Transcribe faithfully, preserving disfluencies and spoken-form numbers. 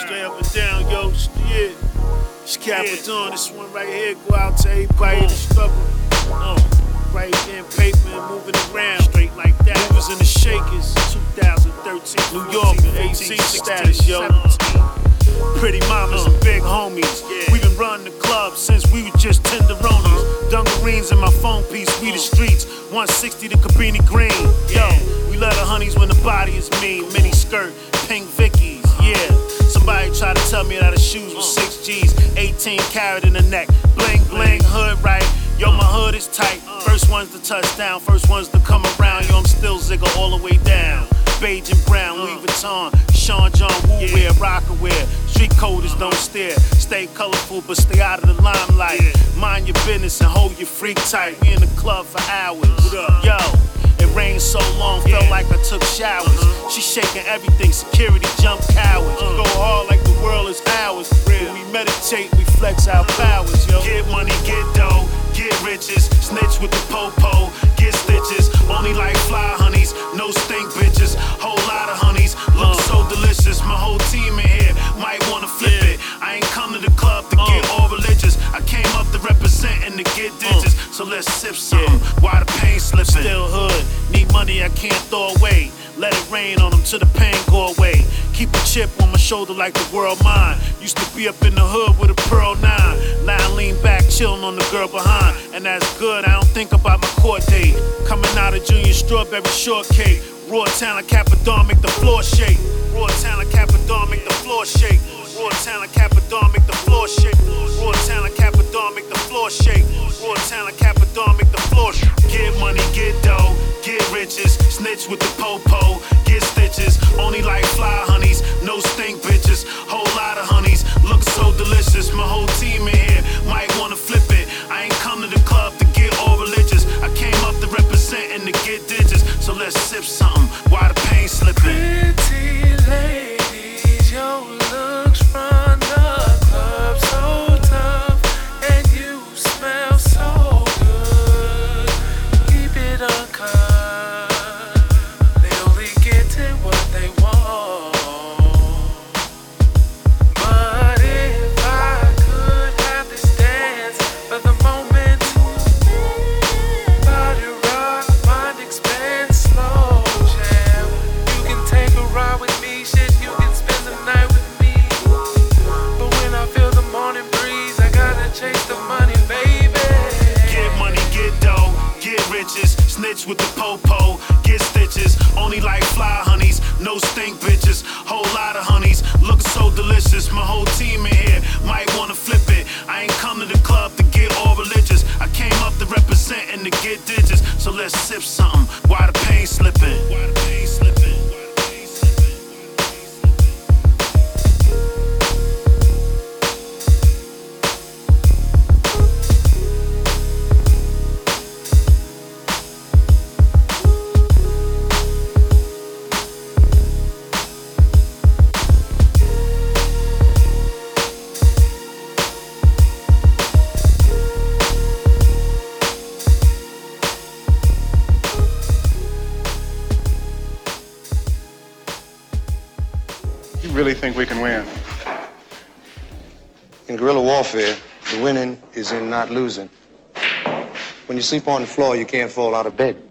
Straight up and down, yo, yeah. It's Capadon, this one right here go out to everybody in the struggle. Uh, right there, paper and moving around. Straight like that. Movers and the Shakers, twenty thirteen, New York, eighteen status, yo. Pretty mamas and big homies. We been running the club since we were just tenderonis. Dungareens in my phone piece, we the streets. one sixty to Cabrini Green. Yo, we love the honeys when the body is mean. Mini skirt, pink Vickies, yeah. Somebody try to tell me that the shoes was six G's, eighteen carat in the neck. Bling, bling, hood right. Yo, my hood is tight. First one's the touchdown, first one's to come around. Yo, I'm still Zigga all the way down. Beige and brown, Louis Vuitton, Sean John Woo wear, rocker wear. Street coders don't stare. Stay colorful, but stay out of the limelight. Mind your business and hold your freak tight. We in the club for hours. Yo, it rained so long, felt like I took showers. She shaking everything, security jump cowards. Go hard like the world is ours. When we meditate, we flex our powers, yo. Get money, get dough, get riches. Snitch with the po-po, get stitches. Only like fly honeys, no stink bitches. Whole lot of honeys, look so delicious. My whole team in here might wanna flip it. I ain't come to the club to get all religious. I came up to represent and to get digits. So let's sip some while the pain slipping. Still hood, need money I can't throw away. Let it rain on them till the pain go away. Keep a chip on my shoulder like the world mine. Used to be up in the hood with a pearl nine. Now I lean back, chillin' on the girl behind. And that's good, I don't think about my court date. Coming out of junior strawberry shortcake. Raw talent, Capadon, make the floor shake. Raw talent, Capadon, make the floor shake. Raw talent, Capadon, make the floor shake. Raw talent, Capadon, make the floor shake. Raw talent, Capadon, make the floor shake. Get money, get dough, get riches. Snitch with the po-po, get stitches. Only like fly honeys, no stink bitches. Whole lot of honeys, look so delicious. My whole team in here might wanna flip it. I ain't come to the club to get all religious. I came up to represent and to get digits. So let's sip something while the pain slipping. Pretty ladies, your looks run the club so tough, and you smell so good. Keep it uncut. They only get to what they want. But if I could have this dance for the moment, body rock, mind expand, slow jam. You can take a ride with me, shit, you can spend the night with me. But when I feel the morning breeze, I gotta chase the money, baby. Get money, get dough, get riches. Snitch with the po-po, get stitches. Only like fly honeys, no stink bitches. Whole lot of honeys, look so delicious. My whole team in here might wanna flip it. I ain't come to the club to get all religious. I came up to represent and to get digits. So let's sip something while the pain slipping. While the pain slipping. You really think we can win? In guerrilla warfare, the winning is in not losing. When you sleep on the floor, you can't fall out of bed.